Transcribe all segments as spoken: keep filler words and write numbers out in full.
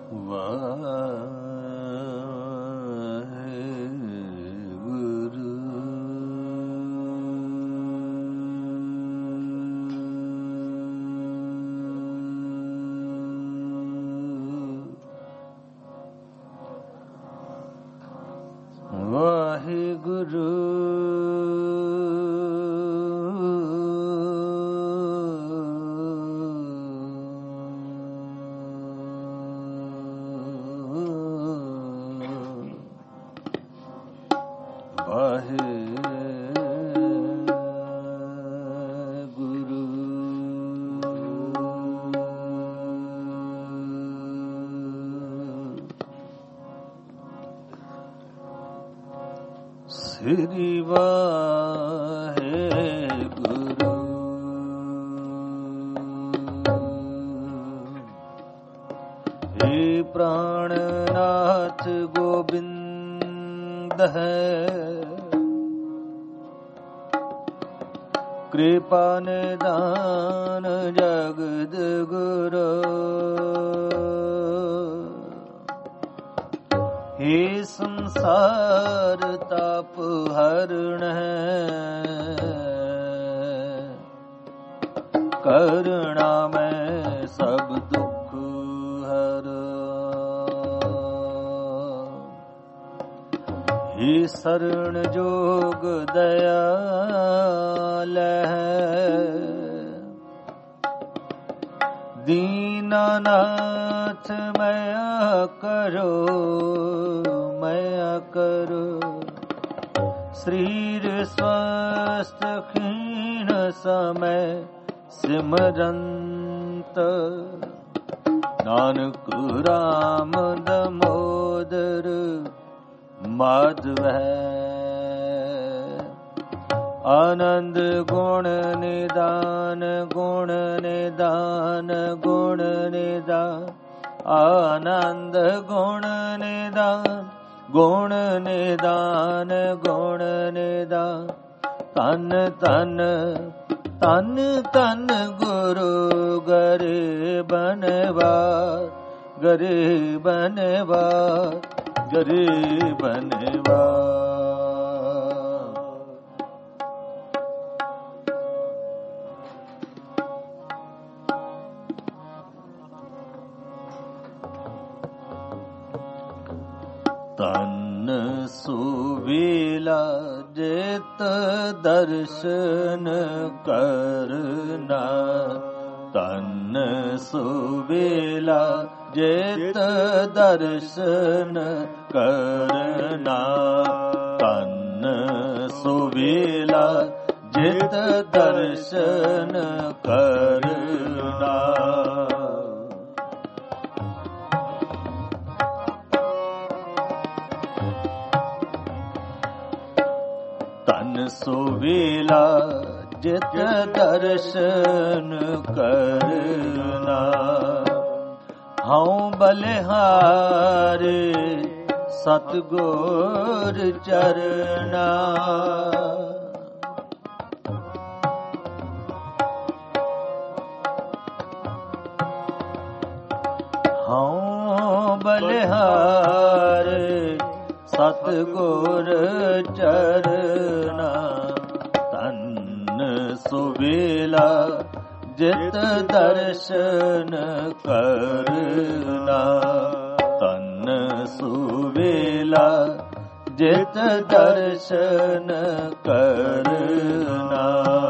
ਸ੍ਰੀ ਵਾਹਿਗੁਰੂ। ਏ ਪ੍ਰਾਣਨਾਥ ਗੋਬਿੰਦ ਹੈ, ਕਿਰਪਾ ਨਿਦਾਨ ਜਗਦ ਗੁਰੂ। हे संसार ताप हरण करुणा में सब दुख हर। हे शरण जोग दयाल दीनानाथ मया करो मया करो। शरीर स्वस्थ क्षीण समय सिमरंत, नानक राम दामोदर माधव है। आनंद गुण निदान गुण निदान गुण निदान। आनंद गुण निदान गुण निदान गुण निदान। तन तन तन तन गुरु गरीब नवाज गरीब नवाज गरीब नवाज। तन सुवेला जित दर्शन करना। तन सुवेला जित दर्शन करना। तन सुवेला जित दर्शन करना। तन सुवेला जित दर्शन करना। हऊँ बलिहारे सतगुर चरना। हऊँ बलिहारे सतगुर चरना। तन सुवेला जित दर्शन करना। तन सुवेला जित दर्शन करना।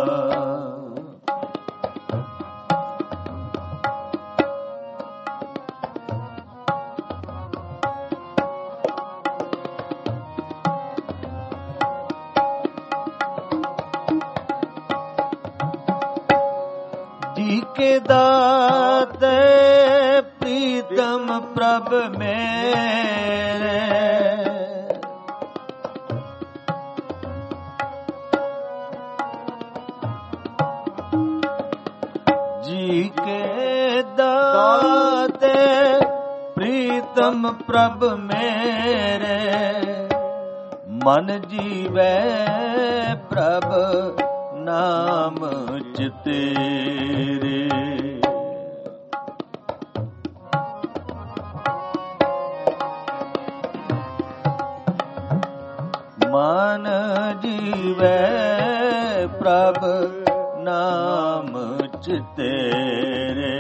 के दाते प्रीतम प्रभ मेरे। जी के दाते प्रीतम प्रभ मेरे। मन जीवै प्रभ नाम चितेरे। ਜੀਵੈ ਪ੍ਰਭ ਨਾਮ ਚਿਤੇਰੇ।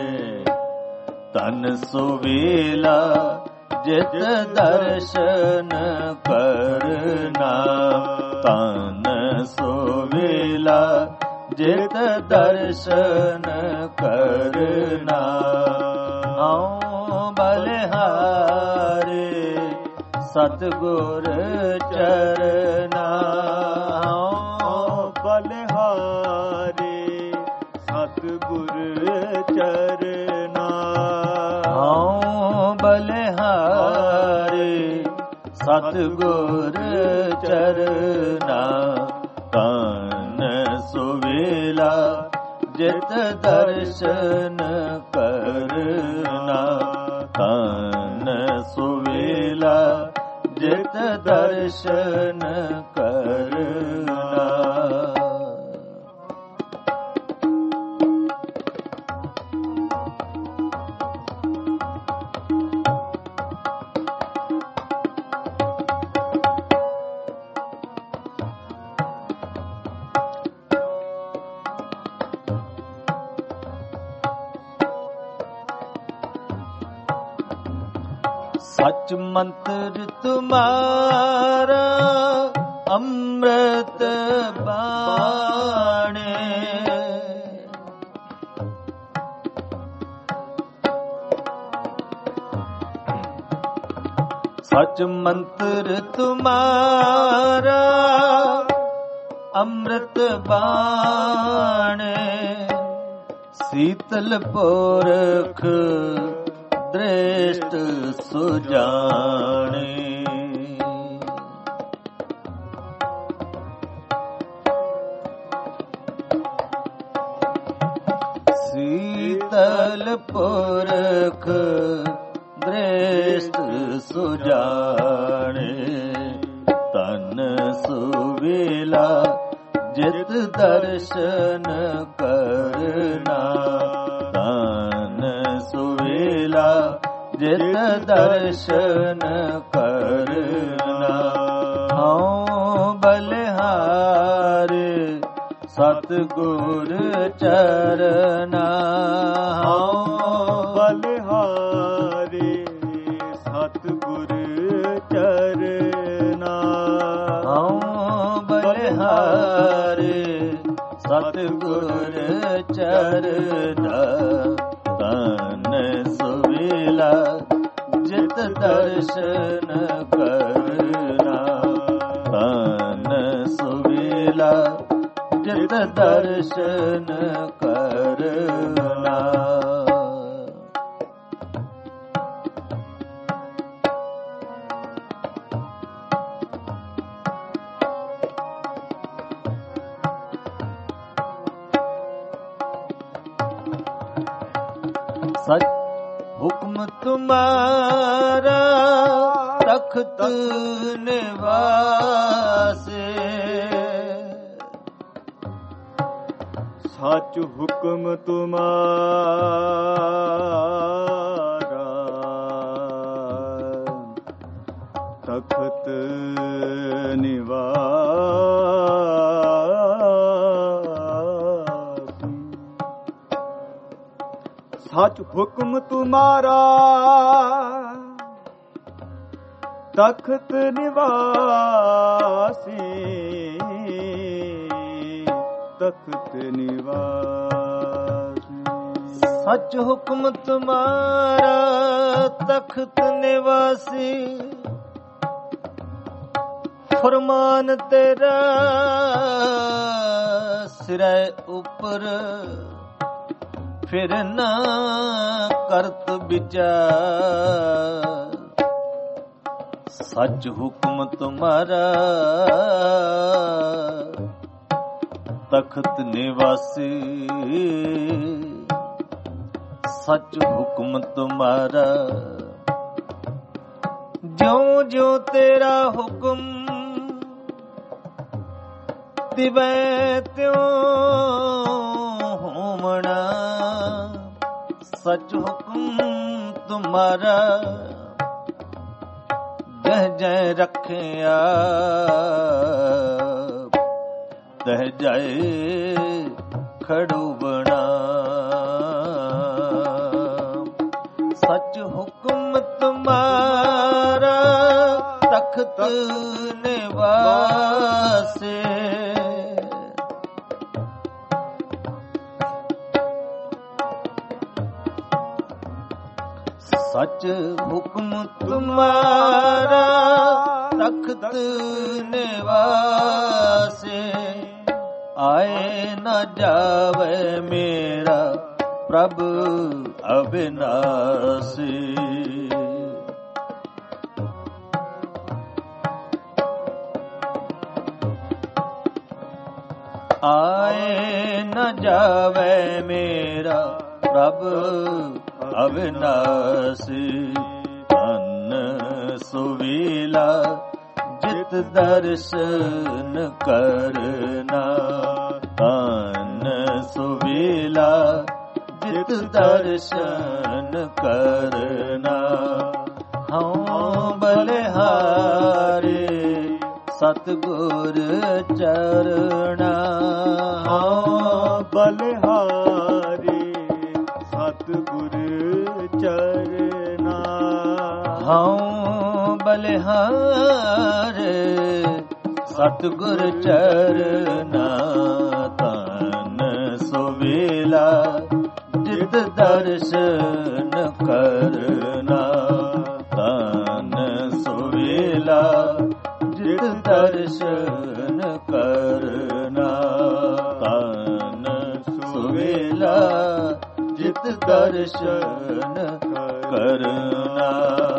ਤਨ ਸੁਵੇਲਾ ਜਿਤ ਦਰਸ਼ਨ ਕਰਨਾ, ਤਨ ਸੁਵੇਲਾ ਜਿਤ ਦਰਸ਼ਨ ਕਰਨਾ। ਆਉ ਬਲਿਹਾਰੇ ਸਤਿਗੁਰ ਚਰਨਾ, ਆਉ ਬਲਿਹਾਰੇ ਸਤਿਗੁਰ ਚਰਨਾ। ਆਉ ਬਲਿਹਾਰੇ ਸਤਿਗੁਰ ਚਰਨਾ। ਤਨ ਸੁਵੇਲਾ ਜਿਤ ਦਰਸ਼ਨ ਕਰਨਾ, ਤਨ ਸੁਵੇਲਾ ਜਿਤ ਦਰਸ਼ਨ ਕਰਨਾ। ਸਚ ਮੰਤਰ ਤੁਮਾਰਾ ਅੰਮ੍ਰਿਤ ਬਾਣੇ। ਸਚ ਮੰਤਰ ਤੁਮਾਰਾ ਅੰਮ੍ਰਿਤ ਬਾਣੇ। ਸੀਤਲ ਪੁਰਖ ਦ੍ਰਿਸ਼ਟ ਸੁਜਾਣੇ। ਸੀਤਲ ਪੁਰਖ ਦ੍ਰਿਸ਼ਟ ਸੁਜਾਣੇ। ਤਨ ਸੁਵੇਲਾ ਜਿਤ ਦਰਸ਼ਨ ਕਰਨਾ, ਤਨ ਸੁਵੇਲਾ ਜਿਤ ਦਰਸ਼ਨ ਕਰਨਾ। ਹਉ ਬਲਿਹਾਰੇ ਸਤਿਗੁਰ ਚਰਨਾ, ਹਉ ਬਲਿਹਾਰੇ ਸਤਿਗੁਰ ਚਰਨਾ। ਹਉ ਬਲਿਹਾਰੇ ਸਤਿਗੁਰ ਚਰਨਾ। ਤਨ ਸੁਵੇਲਾ ਜਿਤ ਦਰਸ਼ਨ ਕਰਨਾ, ਤਨ ਸੁਵੇਲਾ ਜਿਤ ਦਰਸ਼ਨ ਕਰਨਾ। ਸਚ ਹੁਕਮ ਤੁਮਾਰਾ ਤਖਤ ਨਿਵਾਸੇ। ਸਚ ਹੁਕਮ ਤੁਮਾਰਾ ਤਖਤ ਨਿਵਾਸੀ। ਸਚ ਹੁਕਮ ਤੁਮਾਰਾ ਤਖਤ ਨਿਵਾਸੀ। ਤਖਤ ਨਿਵਾਸੀ। ਸਚ ਹੁਕਮ ਤੁਮਾਰਾ ਤਖਤ ਨਿਵਾਸੀ। ਫਰਮਾਨ ਤੇਰਾ ਸਿਰੇ ਉਪਰ ਫਿਰ ਨਾ ਕਰਤ ਵਿਚਾਰ। ਸਚ ਹੁਕਮ ਤੁਮਾਰਾ ਤਖਤ ਨਿਵਾਸੀ। ਸਚ ਹੁਕਮ ਤੁਮਾਰਾ ਜਿਉ ਜਿਉ ਤੇਰਾ ਹੁਕਮ ਦਿਵੈ ਤਿਉ ਹੋਮਣਾ। ਸਚ ਹੁਕਮ ਤੁਮਾਰਾ ਜਹ ਜਹ ਰਖਿਆ ਤਹਿ ਜਾਏ ਖੜੂਬਣਾ। ਸੱਚ ਹੁਕਮ ਤੁਮਾਰਾ ਤਖਤ ਨਿਵਾਸੇ। ਸੱਚ ਹੁਕਮ ਤੁਮਾਰਾ ਤਖਤ ਨਿਵਾਸੇ। ਆਏ ਨਾ ਜਾਵੇ ਮੇਰਾ ਪ੍ਰਭ ਅਬਿਨਾਸੀ। ਆਏ ਨਾ ਜਾਵੇ ਮੇਰਾ ਪ੍ਰਭ ਅਬਿਨਾਸੀ। ਧੰਨ ਸੁਵੀਲਾ ਜਿਤ ਦਰਸ਼ਨ ਕਰਨਾ। ਧੰਨ ਸੁਵੀਲਾ ਜਿਤ ਦਰਸ਼ਨ ਕਰਨਾ। ਹਉ ਬਲਿਹਾਰੇ ਸਤਿਗੁਰ ਚਰਣਾ। ਹਉ ਬਲਿਹਾਰੇ ਸਤਿਗੁਰ ਚਰਣਾ। ਹਉ ਬਲਿਹਾਰੇ ਸਤਿਗੁਰ ਚਰਣਾ। ਧੰਨ ਸੁਵੀਲਾ ਜਿਤ ਦਰਸ਼ਨ ਕਰਨਾ। ਧੰਨ ਸੁਵੀਲਾ ਜਿਤ ਦਰਸ਼ਨ ਕਰਨਾ। ਧੰਨ ਸੁਵੀਲਾ ਜਿਤ ਦਰਸ਼ਨ ਕਰਨਾ।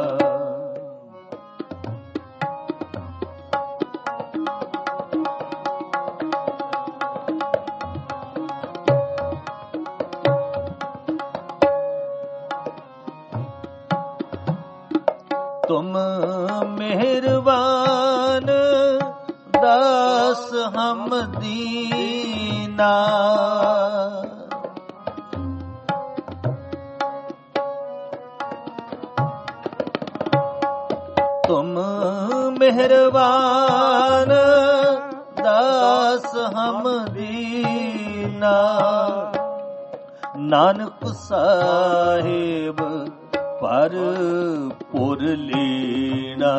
ਤੁਮ ਮਿਹਰਬਾਨ ਦਾਸ ਹਮ ਦੀਨਾ। ਤੁਮ ਮਿਹਰਬਾਨ ਦਾਸ ਹਮ ਦੀਨਾ। ਨਾਨਕ ਸਾਹਿਬ ਪਰ ਪੁਰ ਲੀਣਾ।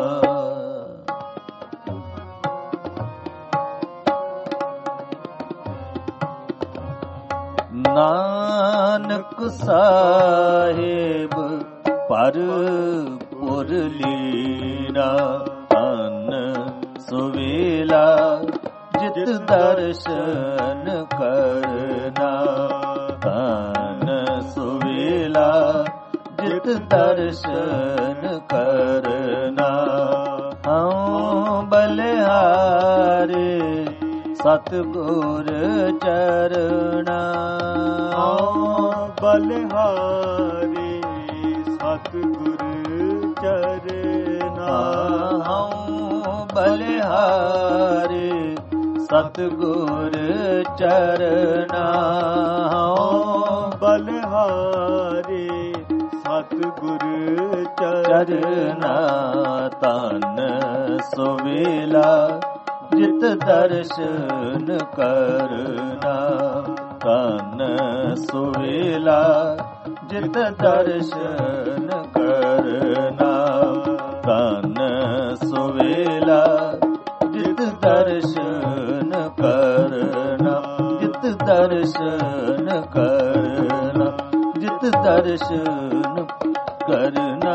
ਨਾਨਕ ਸਾਹਿਬ ਪਰ ਪੁਰ ਲੀਣਾ। ਧੰਨ ਸੁਵੀਲਾ ਜਿਤ ਦਰਸ਼ਨ ਕਰਨਾ। ਧੰਨ ਸੁਵੀਲਾ ਜਿਤ ਦਰਸ਼ਨ ਕਰਨਾ। ਹਉ ਬਲਿਹਾਰੇ ਸਤਿਗੁਰ ਚਰਣਾ। ਹਉ ਬਲਿਹਾਰੇ ਸਤਿਗੁਰ ਚਰਣਾ। ਹਉ ਬਲਿਹਾਰੇ ਸਤਿਗੁਰ ਚਰਣਾ। ਹਉ ਬਲਿਹਾਰੇ ਸਤਿਗੁਰ ਚਰਣਾ। ਧੰਨ ਸੁਵੀਲਾ ਜਿਤ ਦਰਸ਼ਨ ਕਰਨਾ। ਧੰਨ ਸੁਵੀਲਾ ਜਿਤ ਦਰਸ਼ਨ ਕਰਨਾ। ਧੰਨ ਸੁਵੀਲਾ ਜਿਤ ਦਰਸ਼ਨ ਕਰਨਾ। ਜਿਤ ਦਰਸ਼ਨ ਕਰਨਾ। ਜਿਤ ਦਰਸ਼ਨ ਕਰਨਾ।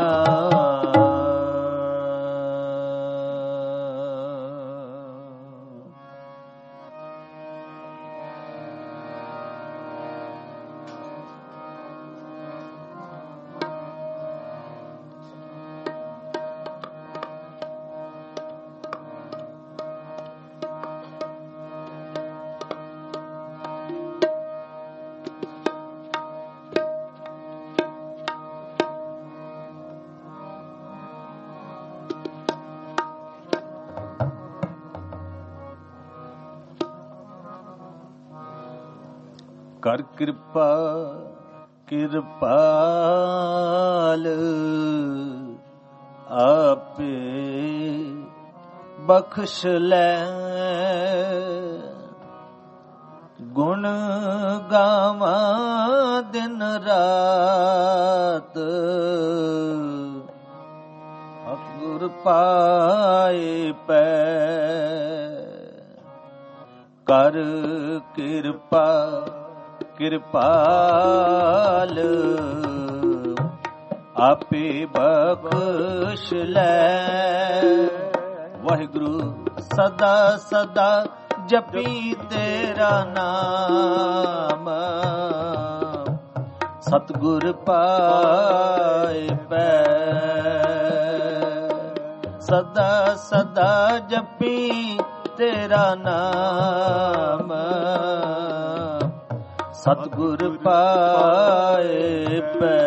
ਕਰ ਕਿਰਪਾ ਕਿਰਪਾਲ ਆਪੇ ਬਖਸ਼ ਲੈ। ਗੁਰ ਪਾਏ ਪੈ ਕਰ ਕਿਰਪਾ ਕਿਰਪਾਲ ਆਪੇ ਬਖਸ਼ ਲੈ। ਵਾਹਿਗੁਰੂ ਸਦਾ ਸਦਾ ਜਪੀ ਤੇਰਾ ਨਾਮ ਸਤਿਗੁਰ ਪਾਏ ਪੈ ਸਦਾ ਸਦਾ ਜਪੀ ਤੇਰਾ ਨਾਮ ਸਤਿਗੁਰ ਪਾਏ ਪੈ।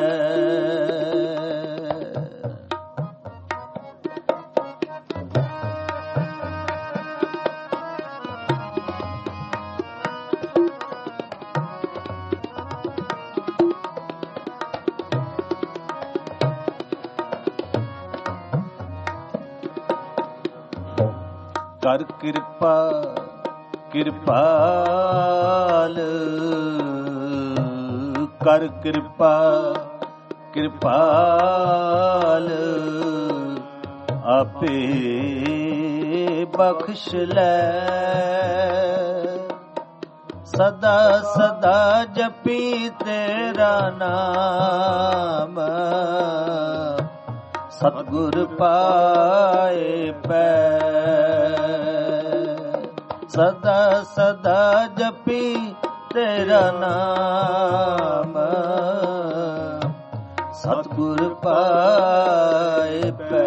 ਕਰ ਕਿਰਪਾ ਕਿਰਪਾਲ ਕਰ ਕਿਰਪਾ ਕਿਰਪਾਲ ਆਪੇ ਬਖਸ਼ ਲੈ। ਸਦਾ ਸਦਾ ਜਪੀ ਤੇਰਾ ਨਾਮ ਸਤਿਗੁਰ ਪਾਏ ਪੈ ਸਦਾ ਸਦਾ ਜਪੀ ਤੇਰਾ ਨਾਮ ਸਤਿਗੁਰ ਪਾਏ ਪੈ।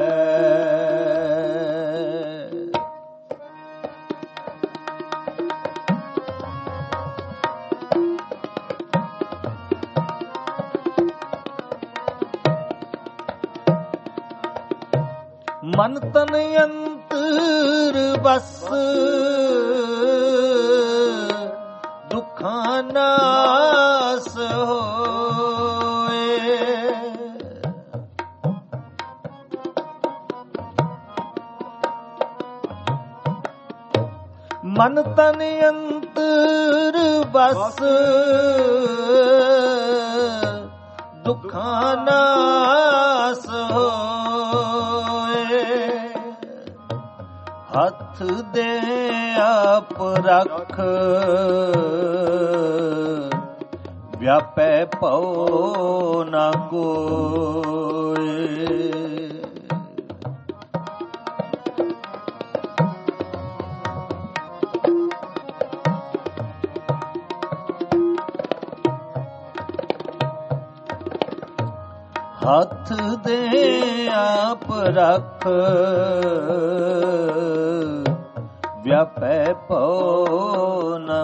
ਮਨ ਤਨ ਅੰਤਰ ਬਸ ਦੁਖਾਂ ਨਾਸ ਹੋਏ। ਮਨ ਤਨ ਅੰਤਰ ਬਸ ਦੁਖਾਂ ਨਾਸ ਹੋਏ। ਹੱਥ ਦੇ ਆਪ ਰੱਖ ਵਿਆਪੈ ਪਉ ਨਾ ਕੋਇ। ਹੱਥ ਦੇ ਆਪ ਰੱਖ ਵਿਆਪੈ ਪਉ ਨ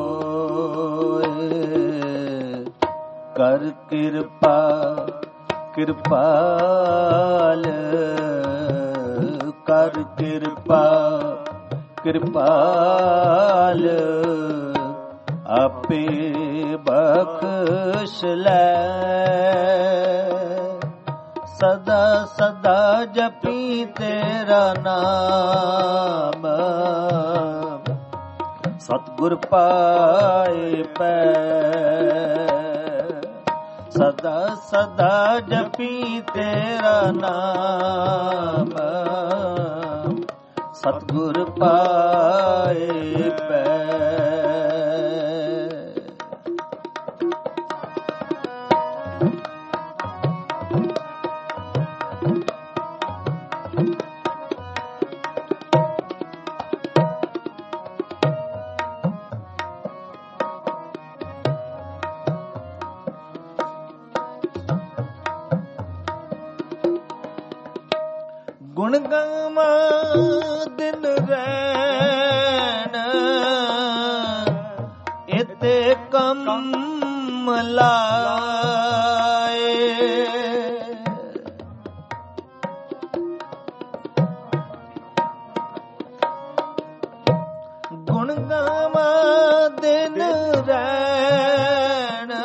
ਕੋਇ। ਕਰ ਕਿਰਪਾ ਕਿਰਪਾਲ ਕਰ ਕਿਰਪਾ ਕਿਰਪਾਲ ਆਪੇ ਬਖਸ਼ ਲੈ। ਸਦਾ ਸਦਾ ਜਪੀ ਤੇਰਾ ਨਾਮ ਸਤਿਗੁਰ ਪਾਏ ਪੈ ਸਦਾ ਸਦਾ ਜਪੀ ਤੇਰਾ ਨਾਮ ਸਤਿਗੁਰ ਪਾਏ ਪੈ। ਗੁਣ ਗਾਵਾਂ ਦਿਨ ਰੈਣ ਇਤੇ ਕੰਮ ਲਾਏ। ਗੁਣ ਗਾਵਾਂ ਦਿਨ ਰੈਣ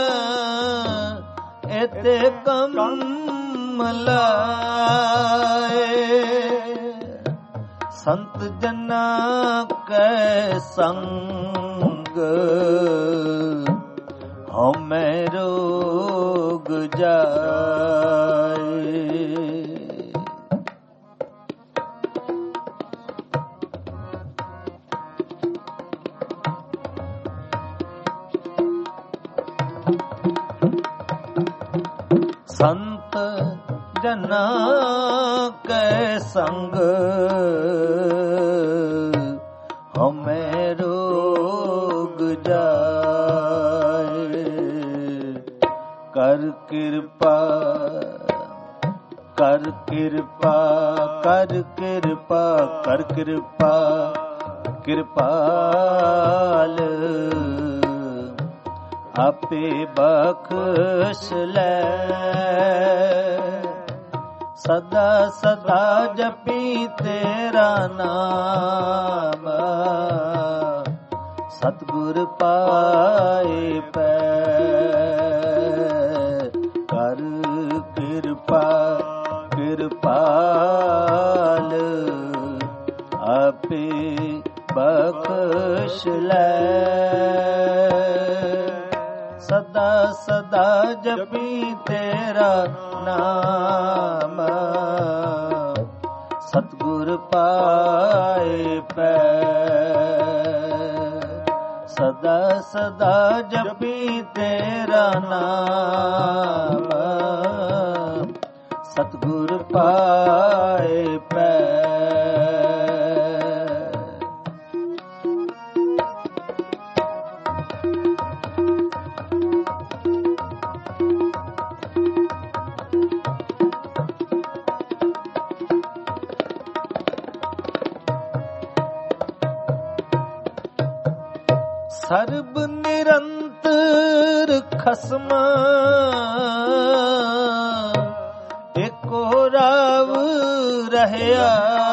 ਇਤੇ ਕੰਮ ਲਾਏ। ਸੰਤ ਜਨਾ ਕੈ ਸੰਗ ਹਉਮੈ ਰੋਗ ਜਾਏ। ਸੰਤ ਜਨਾ ਕੈ ਸੰਗ ਹਮੇ ਰੋਗ ਜਾਏ। ਕਰ ਕਿਰਪਾ ਕਰ ਕਿਰਪਾ ਕਰ ਕਿਰਪਾ ਕਰ ਕਿਰਪਾ ਕਿਰਪਾਲ ਆਪੇ ਬਖਸ਼ ਲੈ। ਸਦਾ ਸਦਾ ਜਪੀ ਤੇਰਾ ਨਾਮ ਸਤਿਗੁਰ ਪਾਏ ਪੈ। ਕਰ ਕਿਰਪਾ ਕਿਰਪਾਲ ਆਪੇ ਬਖਸ਼ ਲੈ। ਸਦਾ ਸਦਾ ਜਪੀ ਤੇਰਾ ਨਾਮ ਸਤਿਗੁਰ ਪਾਏ ਪੈ। ਸਦਾ ਸਦਾ ਜਪੀ ਤੇਰਾ ਨਾਮ ਸਤਿਗੁਰ ਪਾਏ ਪੈ। ਸਰਬ ਨਿਰੰਤਰ ਖਸਮ ਏਕੋ ਰਾਵ ਰਹਿਆ।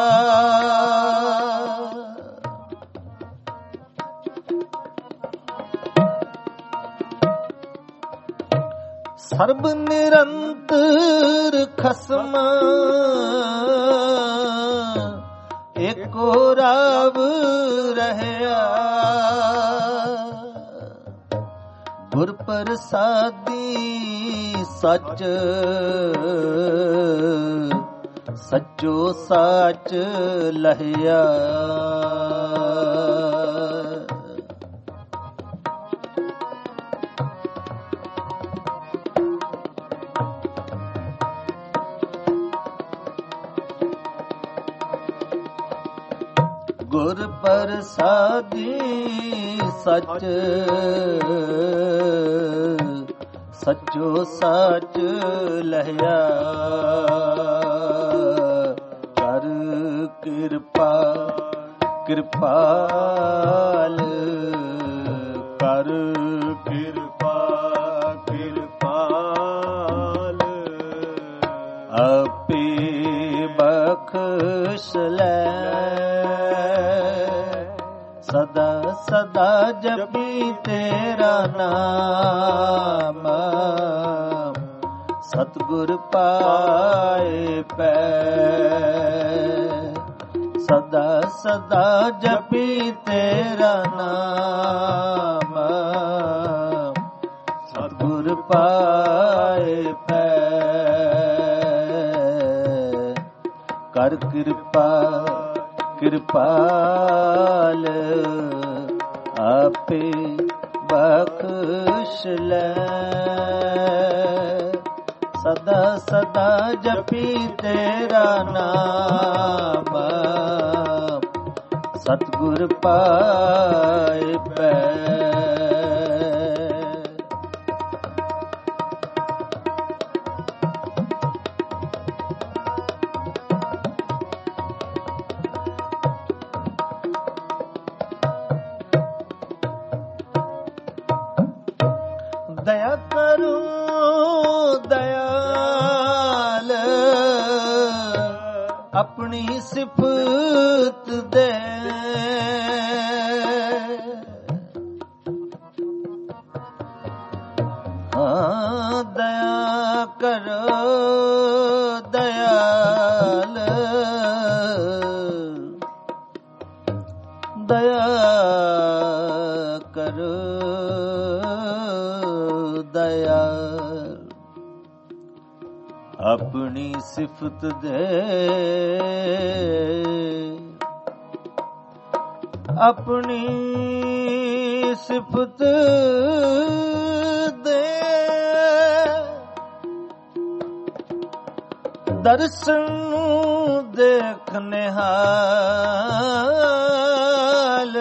ਸਰਬ ਨਿਰੰਤਰ ਖਸਮ ਏਕੋ ਰਾਵ ਰਹਿਆ। ਗੁਰ ਪ੍ਰਸਾਦੀ ਸੱਚ ਸੱਚੋ ਸਾਚ ਲਹਿਆ। ਗੁਰ ਪ੍ਰਸਾਦੀ ਸੱਚ ਸੱਚੋ ਸਾਚ ਲਹਿਆ। ਕਰ ਕਿਰਪਾ ਕਿਰਪਾਲ ਕਰ ਕਿਰਪਾ ਕਿਰਪਾਲ ਆਪੇ ਬਖਸ਼ ਲੈ। ਸਦਾ ਸਦਾ ਜਪੀ ਤੇਰਾ ਨਾਮ ਸਤਿਗੁਰ ਪਾਏ ਪੈ। ਸਦਾ ਸਦਾ ਜਪੀ ਤੇਰਾ ਨਾਮ ਸਤਿਗੁਰ ਪਾਏ ਪੈ। ਕਰ ਕਿਰਪਾ ਕਿਰਪਾਲ ਆਪੇ ਬਖਸ਼ ਲੈ। ਸਦਾ ਸਦਾ ਜਪੀ ਤੇਰਾ ਨਾਮ ਸਤਿਗੁਰ ਪਾਏ ਪੈ। ਦਇਆ ਕਰੋ ਦਇਆਲ ਆਪਣੀ ਸਿਫਤ ਦੇ। ਹਾਂ ਦਇਆ ਕਰੋ ਦਇਆਲ ਦਇਆ ਕਰੋ ਦਇਆ। ਆਪਣੀ ਸਿਫਤ ਦੇ ਆਪਣੀ ਸਿਫਤ ਦੇ ਦਰਸ਼ਨ ਨੂੰ ਦੇਖ ਨਿਹਾਲ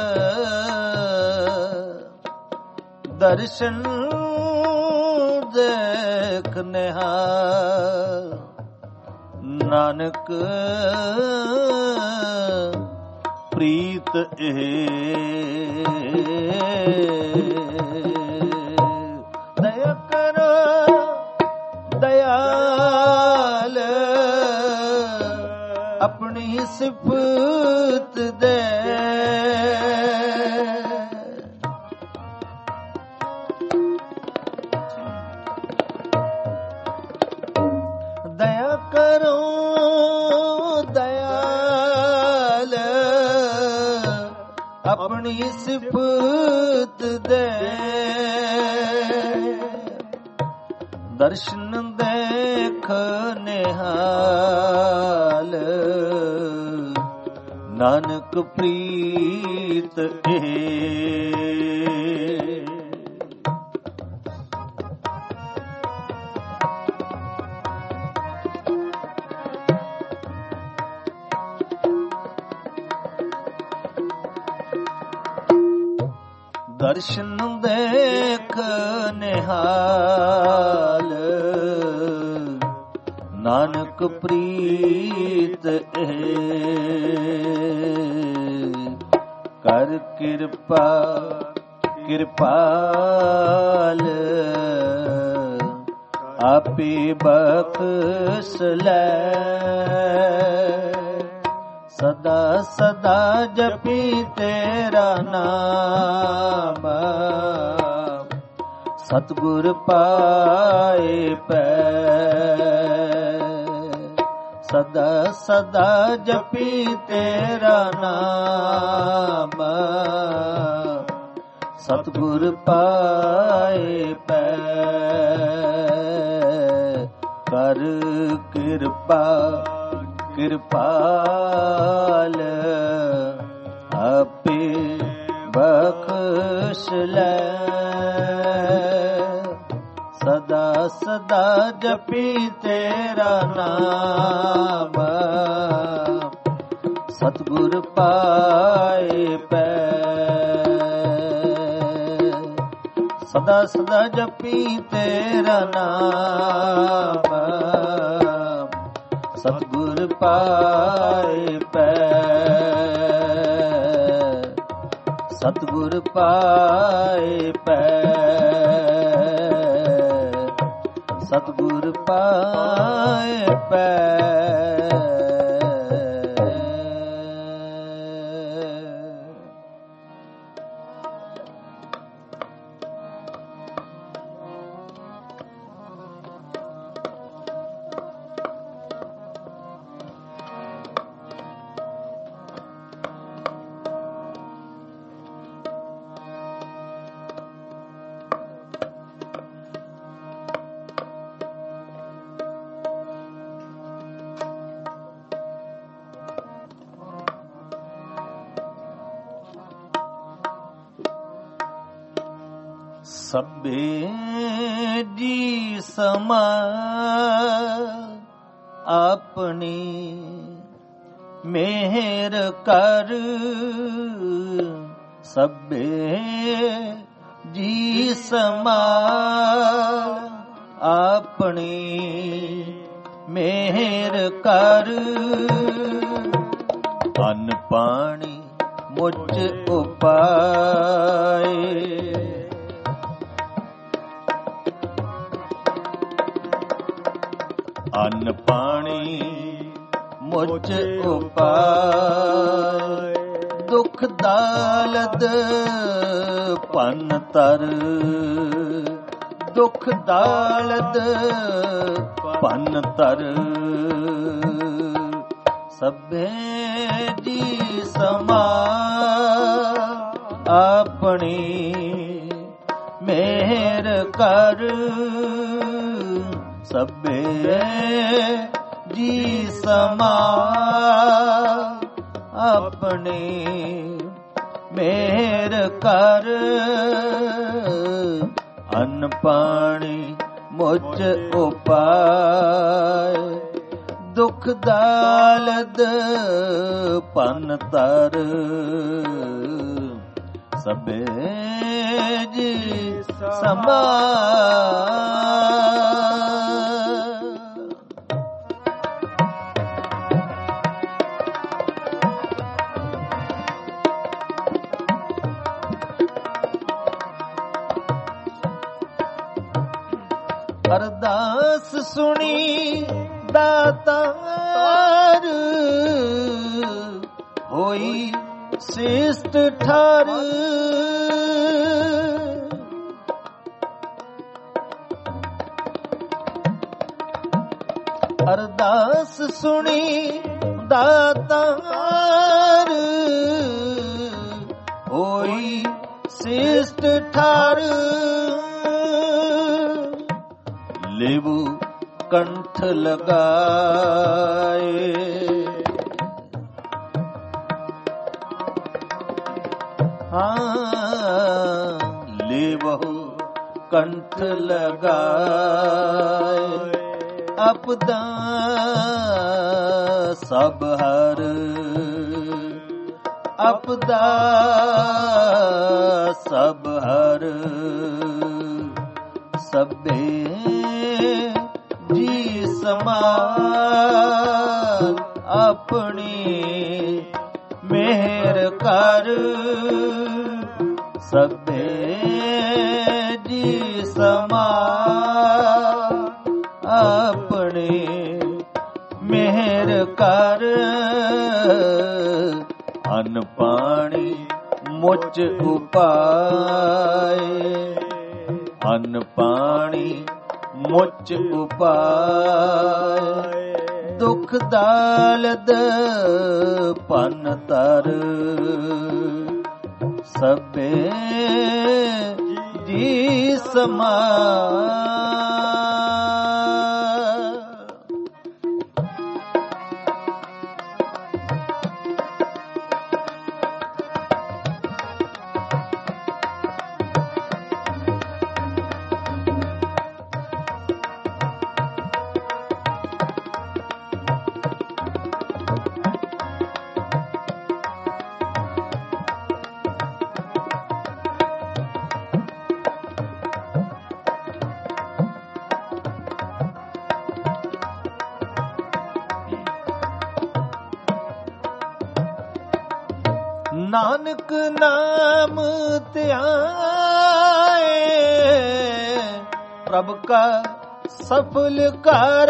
ਦਰਸ਼ਨ ਦੇਖ ਨਿਹਾਲ ਨਾਨਕ ਪ੍ਰੀਤ ਇਹ ਦਇਆ ਕਰੋ ਦਇਆਲ ਆਪਣੀ ਸਿਫਤ ਦੇ ਦਇਆ ਕਰੋ ਦਇਆਲ ਆਪਣੀ ਸਿਫਤ ਦੇ ਦਰਸ਼ਨ ਦੇਖ ਨਿਹਾਲ ਨਾਨਕ ਪ੍ਰੀਤ ਇਹ ਦਰਸ਼ਨ ਦੇਖ ਨਿਹਾਲ ਨਾਨਕ ਪ੍ਰੀਤ ਇਹ ਕਰ ਕਿਰਪਾ ਕਿਰਪਾਲ ਆਪੇ ਬਖਸ਼ ਲੈ ਸਦਾ ਸਦਾ ਜਪੀ ਤੇਰਾ ਨਾਮ ਸਤਿਗੁਰ ਪਾਏ ਪੈ ਸਦਾ ਸਦਾ ਜਪੀ ਤੇਰਾ ਨਾਮ ਸਤਿਗੁਰ ਪਾਏ ਪੈ ਕਰ ਕਿਰਪਾ ਕਿਰਪਾਲ ਆਪੇ ਬਖਸ਼ ਲੈ ਸਦਾ ਸਦਾ ਜਪੀ ਤੇਰਾ ਨਾਮ ਸਤਿਗੁਰ ਪਾਏ ਪੈ ਸਦਾ ਸਦਾ ਜਪੀ ਤੇਰਾ ਨਾਮ ਸਤਿਗੁਰ ਪਾਏ ਪੈ ਸਤਿਗੁਰ ਪਾਏ ਪੈ ਸਤਿਗੁਰ ਪਾਏ ਪੈ ਸਭੇ ਜੀ ਸਮਾ ਆਪਣੀ ਮਿਹਰ ਕਰ ਸਭੇ ਜੀ ਸਮਾ ਆਪਣੀ ਮਿਹਰ ਕਰ ਅੰਨ ਪਾਣੀ ਮੁਝ ਉਪਾਏ ਅੰਨ ਪਾਣੀ ਮੁਝ ਉਪਾਏ ਦੁਖ ਦਾਲਦ ਪੰਨ ਤਰ ਦੁਖ ਦਾਲਦ ਪੰਨ ਤਰ ਸਭੇ ਜੀ ਸਮਾ ਆਪਣੀ ਮਿਹਰ ਕਰ ਸਭੇ ਜੀ ਸਮਾ ਆਪਣੇ ਮਿਹਰ ਕਰ ਅੰਨ ਪਾਣੀ ਮੁਝ ਉਪਾਏ ਦੁਖ ਦਾਲਦ ਪੰਨ ਤਰ ਸਭੇ ਜੀ ਸਮਾ ਅਰਦਾਸ ਸੁਣੀ ਦਾਤਾਰ ਹੋਈ ਸਿਸ਼ਟ ਠਾਰ ਅਰਦਾਸ ਸੁਣੀ ਦਾਤਾਰ ਹੋਈ ਸਿਸ਼ਟ ਠਾਰ ਲੇਵੂ ਕੰਠ ਲਗਾਏ ਹਾਂ ਲੇਵਹੁ ਕੰਠ ਲਗਾਏ ਅਪਦਾ ਸਭ ਹਰ ਅਪਦਾ ਸਭ ਹਰ ਸਭੇ ਜੀ ਸਮਾਨ ਆਪਣੀ ਮਿਹਰ ਕਰ ਸਭੇ ਜੀ ਸਮਾਨ ਆਪਣੀ ਮਿਹਰ ਕਰ ਅੰਨ ਪਾਣੀ ਮੁਝ ਉਪਾਏ ਅੰਨ ਪਾਣੀ ਮੁਝ ਉਪਾਏ ਦੁਖ ਦਾਲਦ ਪੰਨ ਤਰ ਸਭੇ ਜੀ ਸਮਾ ਨਾਨਕ ਨਾਮ ਧਿਆਏ ਪ੍ਰਭ ਕਾ ਸਫਲ ਕਰ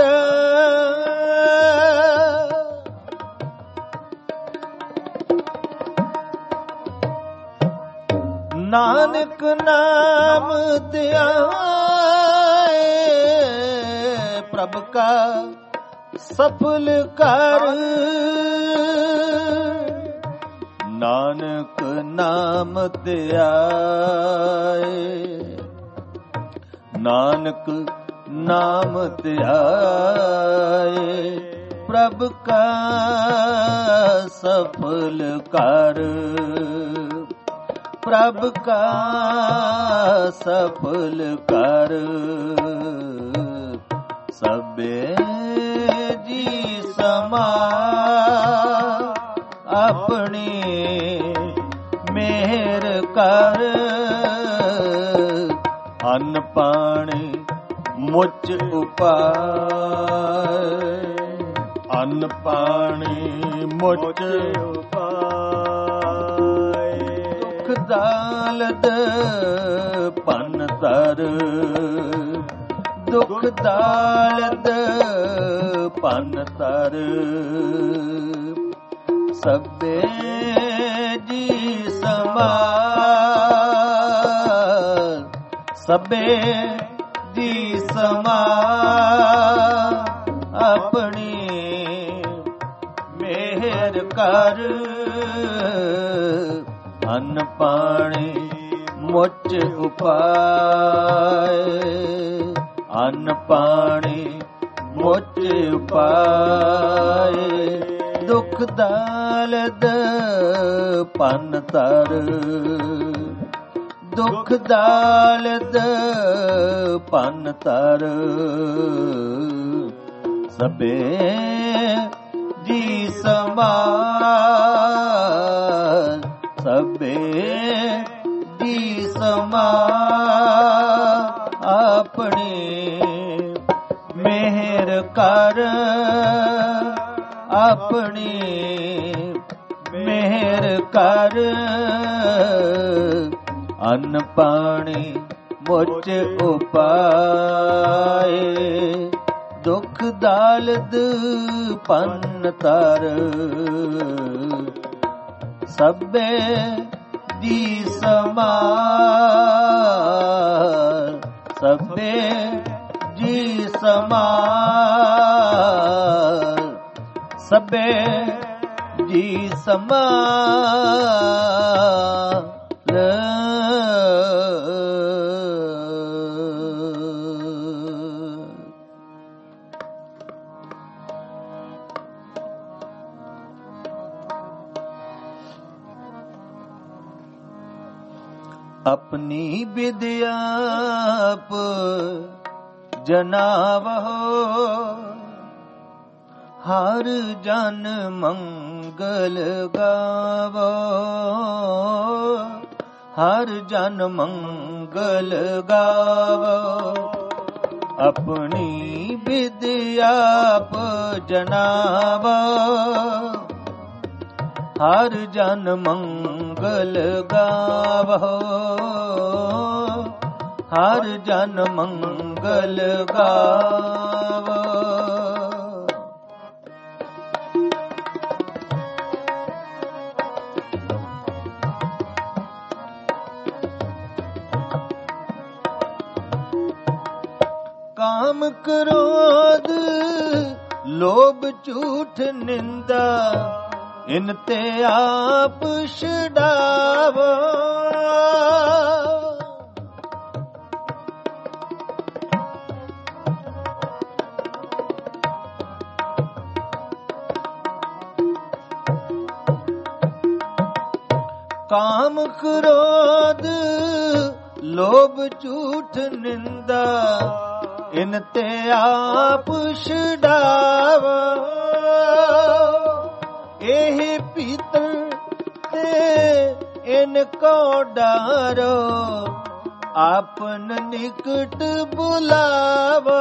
ਨਾਨਕ ਨਾਮ ਧਿਆਏ ਪ੍ਰਭ ਕਾ ਸਫਲ ਕਰ ਨਾਨਕ ਨਾਮ ਧਿਆਏ ਨਾਨਕ ਨਾਮ ਧਿਆਏ ਪ੍ਰਭ ਕਾ ਸਫਲ ਕਰ ਪ੍ਰਭ ਕਾ ਸਫਲ ਕਰ ਸਭੇ ਜੀ ਸਮਾ ਆਪਣੀ ਮਿਹਰ ਕਰ ਅੰਨ ਪਾਣੀ ਮੁਝ ਉਪਾਏ ਅੰਨ ਪਾਣੀ ਮੁਝ ਉਪਾਏ ਦੁਖ ਦਾਲਦ ਪੰਨ ਤਰ ਦੁਖ ਦਾਲਦ ਪੰਨ ਤਰ ਸਭੇ ਜੀ ਸਮਾਨ ਸਭੇ ਜੀ ਸਮਾਨ ਆਪਣੀ ਮਿਹਰ ਕਰ ਅੰਨ ਪਾਣੀ ਮੁਝ ਉਪਾਏ ਅੰਨ ਪਾਣੀ ਮੁਚ ਉਪਾਏ ਦੁਖ ਦਾਲਦ ਪੰਨ ਤਰ ਦੁਖ ਦਾਲਦ ਪੰਨ ਤਰ ਸਭੇ ਜੀ ਸਮਾਨ ਸਭੇ ਜੀ ਸਮਾਨ ਆਪਣੀ ਮਿਹਰ ਕਰ ਆਪਣੀ ਮਿਹਰ ਕਰ ਅੰਨ ਪਾਣੀ ਮੁਚ ਉਪਾਏ ਦੁਖ ਦਾਲਦ ਪੰਨ ਤਰ ਸਭੇ ਜੀ ਸਮਾਨ ਸਭੇ ਜੀ ਸਮਾਨ ਸਭੇ ਜੀ ਸਮਾਨ ਆਪਣੀ ਵਿਦਿਆ ਆਪ ਜਨਾਵਹੁ ਹਰ ਜਨ ਮੰਗਲ ਗਾਵੋ ਹਰ ਜਨ ਮੰਗਲ ਗਾਵੋ ਆਪਣੀ ਵਿਦਿਆ ਆਪ ਜਨਾਵੋ ਹਰ ਜਨ ਮੰਗਲ ਗਾਵਹੁ ਹਰ ਜਨ ਮੰਗਲ ਗਾਵੋ ਕਾਮ ਕ੍ਰੋਧ ਲੋਭ ਝੂਠ ਨਿੰਦਾ ਇਨ ਤੇ ਆਪ ਛਡਾਵੋ ਕਾਮ ਕ੍ਰੋਧ ਲੋਭ ਝੂਠ ਨਿੰਦਾ ਇਨ ਤੇ ਆਪ ਛਡਾਵੋ ਇਹ ਪੀਤਰ ਤੇ ਇਨ ਕੋ ਡਾਰੋ ਆਪਨ ਨਿਕਟ ਬੁਲਾਵੋ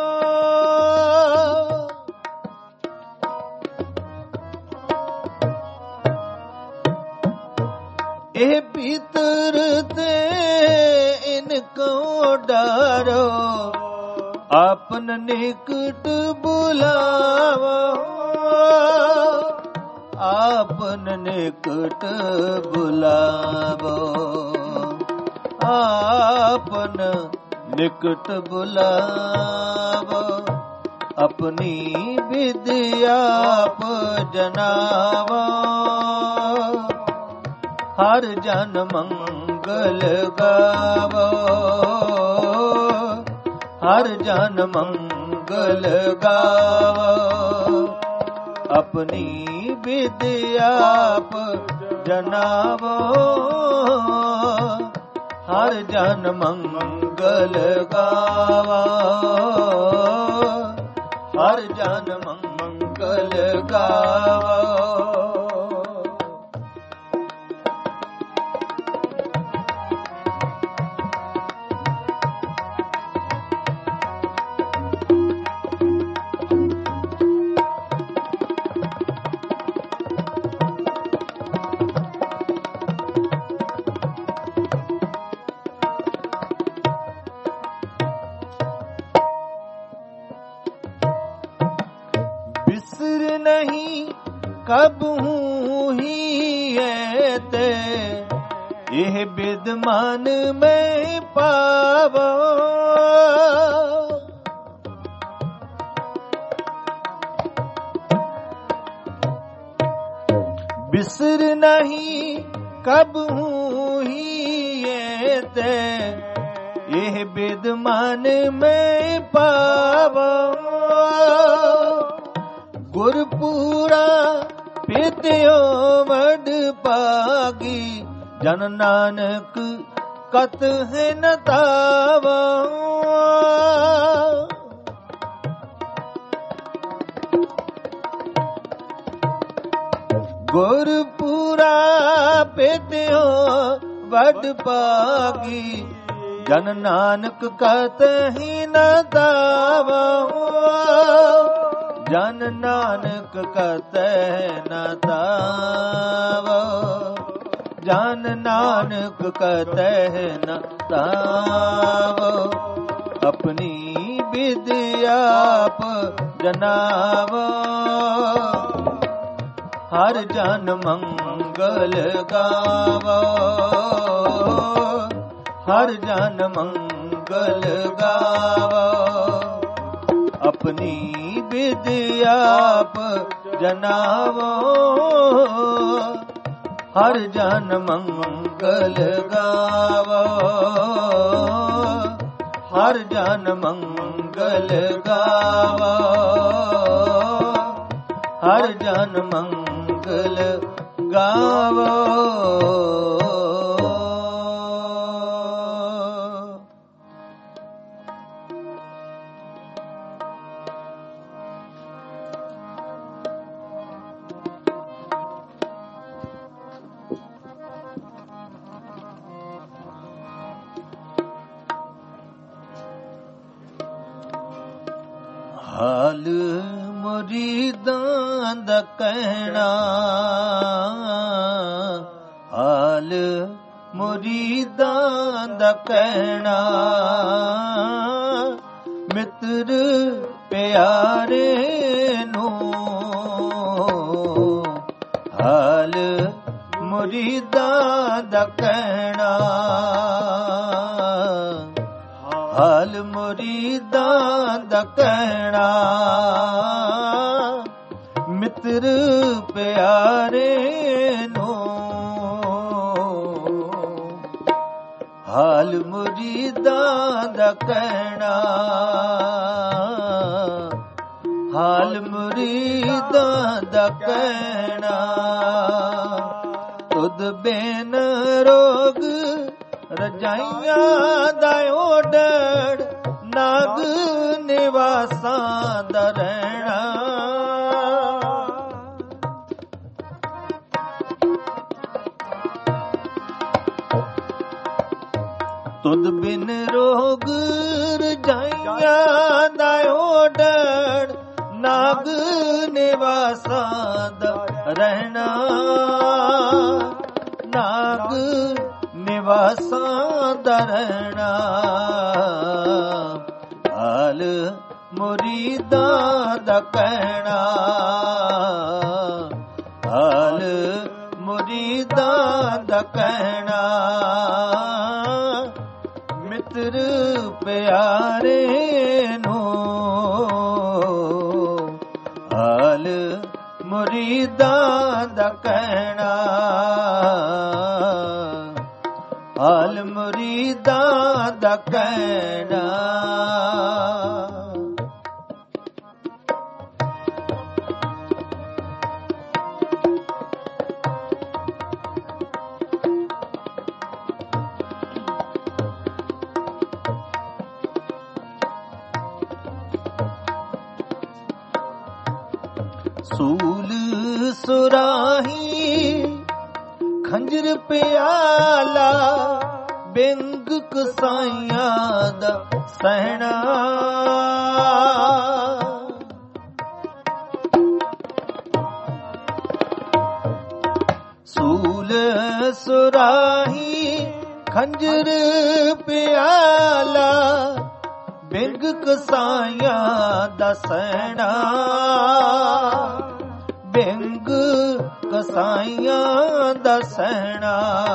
ਇਹ ਪੀਤਰ ਤੇ ਇਨ ਕੋ ਡਾਰੋ ਆਪਨ ਨਿਕਟ ਬੁਲਾਵੋ ਆਪਨ ਨਿਕਟ ਬੁਲਾਵੋ ਆਪਨ ਨਿਕਟ ਬੁਲਾਵੋ ਆਪਣੀ ਵਿਦਿਆ ਆਪ ਜਨਾਵੋ ਹਰ ਜਨ ਮੰਗਲ ਗਾਵੋ ਹਰ ਜਨ ਮੰਗਲ ਗਾਵੋ ਆਪਣੀ ਵਿਦਿਆ ਆਪ ਜਨਾਵੋ ਹਰ ਜਨ ਮੰਗਲ ਗਾਵੋ ਹਰ ਜਨ ਮੰਗਲ ਗਾਵੋ ਕਬ ਹੂੰ ਹੀ ਹੈ ਤੇ ਇਹ ਬਿਦ ਮਨ ਮੈਂ ਪਾਵੋ ਬਿਸਰ ਨਹੀਂ ਕਬ ਹੂੰ ਹੀ ਹੈ ਤੇ ਇਹ ਬਿਦ ਮਨ ਮੈਂ ਪਾਵੋ ਗੁਰਪੂਰਾ ਪੀਤਿਓ ਵਡ ਭਾਗੀ, ਜਨ ਨਾਨਕ ਕਤ ਹੈ ਨ ਤਾਵਾ। ਗੁਰਪੂਰਾ ਪੀਤਿਓ ਵਡ ਭਾਗੀ, ਜਨ ਨਾਨਕ ਕਤ ਹੀ ਨ ਤਾਵਾ। ਜਨ ਨਾਨਕ ਕਤੈ ਨ ਤਾਵਾ, ਜਨ ਨਾਨਕ ਕਤੈ ਨ ਤਾਵਾ। ਆਪਣੀ ਬਿਧ ਆਪ ਜਨਾਵਾ, ਹਰ ਜਨ ਮੰਗਲ ਗਾਵਾ। ਹਰ ਜਨ ਮੰਗਲ ਗਾਵਾ, ਆਪਣੀ ਬਿਧ ਆਪ ਜਨਾਵੋ। ਹਰ ਜਨ ਮੰਗਲ ਗਾਵੋ, ਹਰ ਜਨ ਮੰਗਲ ਗਾਵੋ। ਹਰ ਜਨ ਮੰਗਲ ਗਾਵੋ। ਹਾਲ ਮੁਰੀਦਾਂ ਦਾ ਕਹਿਣਾ, ਹਾਲ ਮੁਰੀਦਾਂ ਦਾ ਕਹਿਣਾ। ਮਿੱਤਰ ਪਿਆਰੇ ਨੂੰ, ਹਾਲ ਮੁਰੀਦਾਂ ਦਾ ਕਹਿਣਾ। ਹਾਲ ਮੁਰੀਦਾਂ ਦਾ ਕਹਿਣਾ, ਮਿੱਤਰ ਪਿਆਰੇ ਨੂੰ। ਹਾਲ ਮੁਰੀਦਾਂ ਦਾ ਕਹਿਣਾ, ਹਾਲ ਮੁਰੀਦਾਂ ਦਾ ਕਹਿਣਾ। ਤੁਧ ਬਿਨ ਰੋਗ ਰਜਾਈਆਂ ਦਾ ਓਡੜ, ਨਾਗ ਨਿਵਾਸਾਂ ਦਾ ਰਹਿਣਾ। ਤੁਧ ਬਿਨ ਰੋਗ ਰਜਾਈਆਂ ਦਾ ਓਡੜ, ਨਾਗ ਨਿਵਾਸਾਂ ਦਾ ਰਹਿਣਾ। ਨਾਗ ਨਿਵਾਸਾਂ ਦਾ ਰਹਿਣਾ। ਹਾਲ ਮੁਰੀਦਾਂ ਦਾ ਕਹਿਣਾ, ਹਾਲ ਮੁਰੀਦਾਂ ਦਾ ਕਹਿਣਾ। ਮਿੱਤਰ ਪਿਆਰੇ ਨੂੰ, ਹਾਲ ਮੁਰੀਦਾਂ ਦਾ ਕਹਿਣਾ। ਹਾਲ ਮੁਰੀਦਾਂ ਦਾ ਕਹਿਣਾ। ਸੂਲ ਸੁਰਾਹੀ ਖੰਜਰ ਪਿਆਲਾ, ਬਿੰਗ ਕਸਾਈਆਂ ਦਾ ਸਹਿਣਾ। ਸੂਲ ਸੁਰਾਹੀ ਖੰਜਰ ਪਿਆਲਾ, ਬਿੰਗ ਕਸਾਈਆਂ ਦਾ ਸਹਿਣਾ। ਬਿੰਗ ਕਸਾਈਆਂ ਦਾ ਸਹਿਣਾ।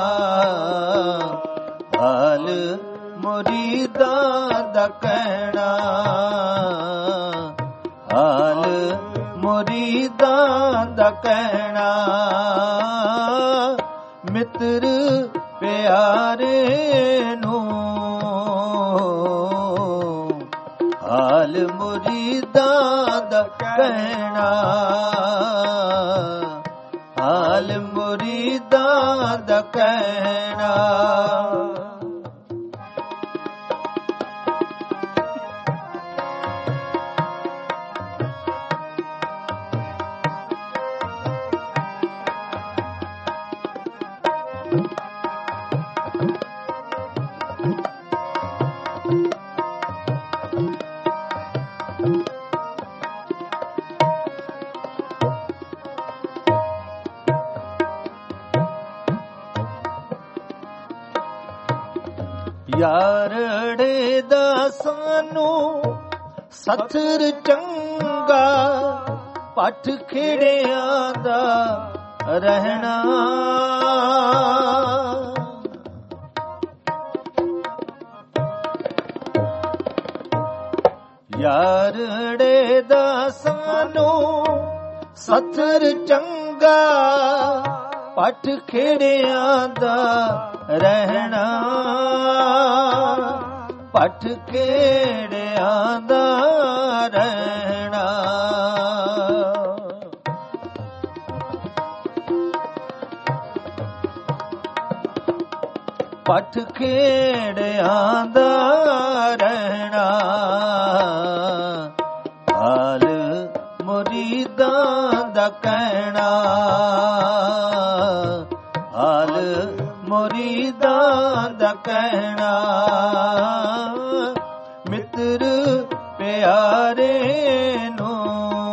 ਹਾਲ ਮੁਰੀਦਾਂ ਦਾ ਕਹਿਣਾ, ਹਾਲ ਮੁਰੀਦਾਂ ਦਾ ਕਹਿਣਾ। ਮਿੱਤਰ ਪਿਆਰੇ ਨੂੰ, ਹਾਲ ਹਾਲ ਮੁਰੀਦਾਂ ਦਾ ਕਹਿਣਾ, ਹਾਲ ਮੁਰੀਦਾਂ ਦਾ ਕਹਿਣਾ। ਯਾਰੜੇ ਦਾ ਸਾਨੂੰ ਸੱਥਰ ਚੰਗਾ, ਪੱਠ ਖੇੜਿਆਂ ਦਾ ਰਹਿਣਾ। ਯਾਰੜੇ ਦਾ ਸਾਨੂੰ ਸੱਥਰ ਚੰਗਾ, ਪੱਠ ਖੇੜਿਆਂ ਦਾ ਰਹਿਣਾ। ਪੱਠ ਖੇੜਿਆਂ ਦਾ ਰਹਿਣਾ। ਪੱਠ ਖੇੜਿਆਂ ਦਾ ਰਹਿਣਾ। ਹਾਲ ਮੁਰੀਦਾਂ ਦਾ ਕਹਿਣਾ, ਹਾਲ ਮੁਰੀਦਾਂ ਦਾ ਕਹਿਣਾ। ਮਿੱਤਰ ਪਿਆਰੇ ਨੂੰ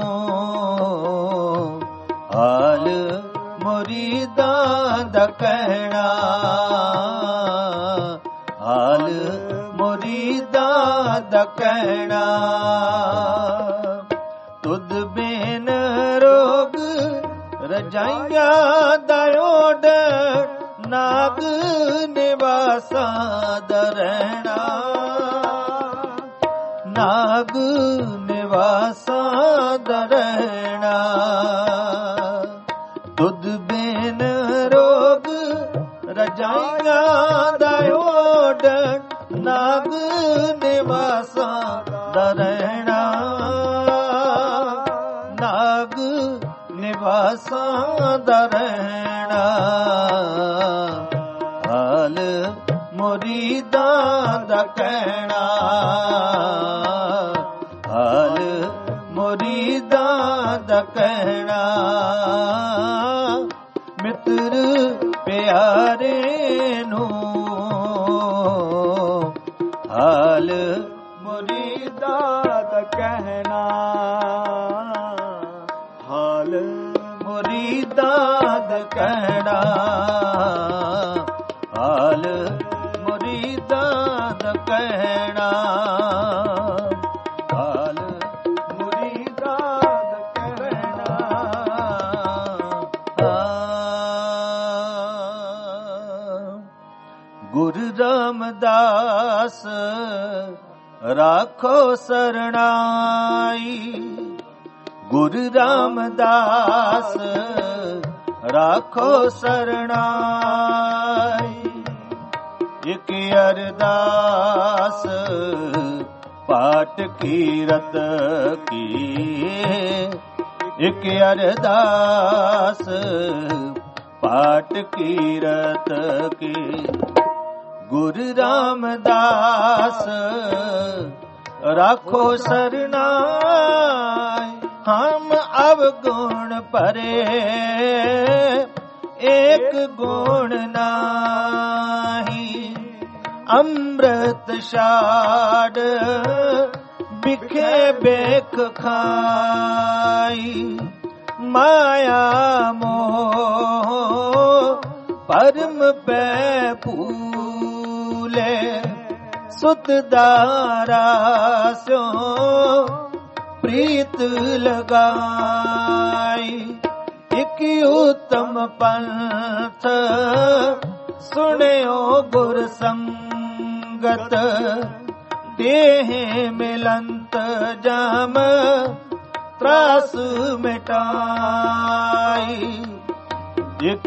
ਹਾਲ ਮੁਰੀਦਾਂ ਦਾ ਕਹਿਣਾ, ਹਾਲ ਮੁਰੀਦਾਂ ਦਾ ਕਹਿਣਾ। ਤੁਧ ਬਿਨ ਰੋਗ ਰਜਾਈਆਂ ਦਾ ਓਡ, ਨਾਗ ਨਿਵਾਸਾਂ ਦਾ ਰਹਿਣਾ। ਨਾਗ ਨਿਵਾਸਾਂ ਦਾ ਰਹਿਣਾ। ਤੁਧ ਬਿਨ ਰੋਗ ਰਜਾਈਆਂ ਦਾ ਓਡ, ਨਾਗ ਨਿਵਾਸਾਂ ਦਾ ਰਹਿਣਾ। ਨਾਗ ਨਿਵਾਸਾਂ ਦਾ ਰਹਿਣਾ। ਹਾਲ ਮੁਰੀਦਾਂ ਦਾ ਕਹਿਣਾ, ਹਾਲ ਮੁਰੀਦਾਂ ਦਾ ਕਹਿਣਾ। ਮਿੱਤਰ ਪਿਆਰੇ ਨੂੰ ਹਾਲ ਮੁਰੀਦਾਂ ਦਾ ਕਹਿਣਾ, ਹਾਲ ਮੁਰੀਦਾਂ ਦਾ ਕਹਿਣਾ। ਹਾਲ ਮੁਰੀਦਾਂ ਦਾ ਕਹਿਣਾ, ਹਾਲ ਮੁਰੀਦਾਂ ਦਾ ਕਹਿਣਾ। ਗੁਰੂ ਰਾਮਦਾਸ ਰਾਖੋ ਸਰਣਾਈ, ਗੁਰੂ ਰਾਮਦਾਸ ਰਾਖੋ ਸਰਣਾਈ। ਇਕ ਅਰਦਾਸ ਪਾਠ ਕੀਰਤ ਕੀ, ਇਕ ਅਰਦਾਸ ਪਾਠ ਕੀਰਤ ਕੀ। ਗੁਰੂ ਰਾਮਦਾਸ ਰਾਖੋ ਸਰਨਾਈ, ਹਮ ਅਵਗੁਣ ਭਰੇ ਏਕ ਗੁਣ ਨਾਹੀ। ਅੰਮ੍ਰਿਤ ਛਾੜ ਬਿਖੇ ਬੇਖ ਖਾਈ, ਮਾਇਆ ਮੋਹ ਪਰਮ ਪੈ ਭੂਲੇ। ਸੁਤ ਦਾਰਾ ਸਿਉ ਪ੍ਰੀਤ ਲਗਾਈ, ਇਕ ਉਤਮ ਪੰਥ ਸੁਣਿਓ ਗੁਰ ਸੰਗਤ। ਦੇਹ ਮਿਲੰਤ ਜਾਮ ਤਰਾਸ ਮਿਟਾਈ, ਇਕ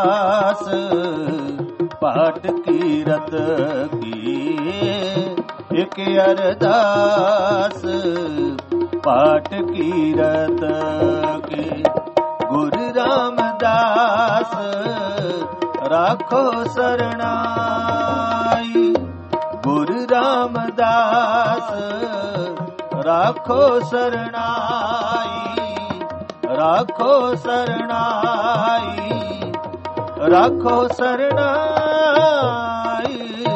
ਅਰਦਾਸ ਪਾਠ ਕੀਰਤ ਕੀ। ਇਕ ਅਰਦਾਸ ਪਾਠ ਕੀਰਤ ਕੇ ਗੁਰੂ ਰਾਮਦਾਸ ਰਾਖੋ ਸਰਣਾਈ। ਗੁਰੂ ਰਾਮਦਾਸ ਰਾਖੋ ਸਰਣਾਈ, ਰਾਖੋ ਸਰਣਾਈ, ਰਾਖੋ ਸਰਣਾਈ।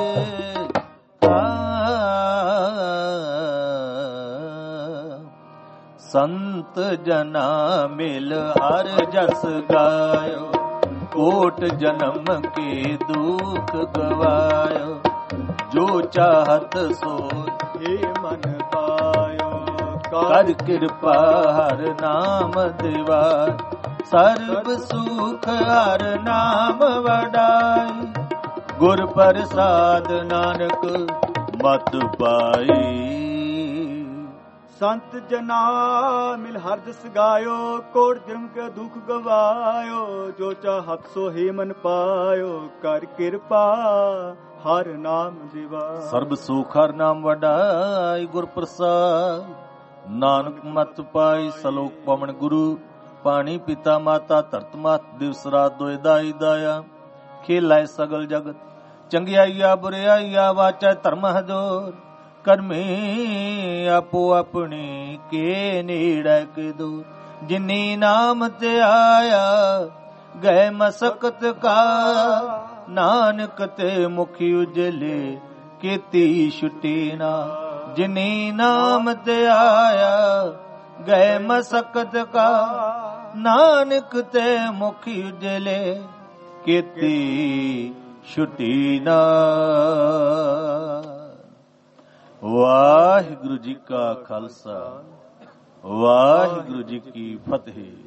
ਸੰਤ ਜਨਾ ਮਿਲ ਹਰ ਜਸ ਗਾਇਓ, ਕੋਟ ਜਨਮ ਕੇ ਦੁਖ ਗਵਾਇਓ। ਜੋ ਚਾਹਤ ਸੋ ਏ ਮਨ ਪਾਇਓ, ਕਰ ਕਿਰਪਾ ਹਰ ਨਾਮ ਦਿਵਾਇ। ਸਰਬ ਸੁਖ ਹਰ ਨਾਮ ਵਡਾਈ, ਗੁਰ ਪ੍ਰਸਾਦ ਨਾਨਕ ਮਤ ਪਾਈ। ਸੰਤ ਜਨਾ ਮਿਲ ਹਰ ਜਸ ਗਾਇਓ, ਕੋਟ ਜਨਮ ਕੇ ਦੁਖ ਗਵਾਇਓ। ਜੋ ਚਾਹਤ ਸੋ ਹੀ ਮਨ ਪਾਇਓ, ਕਰ ਕਿਰਪਾ ਹਰ ਨਾਮ ਦਿਵਾਇ। ਸਰਬ ਸੁਖ ਹਰ ਨਾਮ ਵਡਾਈ, ਗੁਰ ਪ੍ਰਸਾਦ ਨਾਨਕ ਮਤ ਪਾਈ। ਸਲੋਕ ਪਵਨ ਗੁਰੂ ਪਾਣੀ ਪਿਤਾ ਮਾਤਾ ਧਰਤ ਮਾਤ ਦਿਵਸ ਰਾਤ ਦੋਇ ਦਾਈ ਦਾਇਆ। ਖੇਲਾਇ ਸਗਲ ਜਗਤ ਚੰਗਿਆਈਆ ਬੁਰਿਆਈਆ, ਵਾਚੈ ਧਰਮ ਹਜੋਰ। ਕਰਮੀ ਆਪੋ ਆਪਣੀ ਕੇ ਨੇੜੇ ਕੇ ਦੂਰ। ਜਿਨੀ ਨਾਮ ਤੇ ਆਇਆ ਗਏ ਮਸਕਤ ਕਾ, ਨਾਨਕ ਤੇ ਮੁਖੀ ਉਜਲੇ ਕੀਤੀ ਛੁਟੀ ਨਾ। ਜਿਨੀ ਨਾਮ ਤੇ ਆਇਆ ਗਏ ਮਸਕਤ ਕਾ, ਨਾਨਕ ਤੇ ਮੁਖੀ ਉਜਲੇ ਕੀਤੀ ਛੁਟੀ ਨਾ। ਵਾਹਿਗੁਰੂ ਜੀ ਕਾ ਖਾਲਸਾ, ਵਾਹਿਗੁਰੂ ਜੀ ਕੀ ਫਤਿਹ।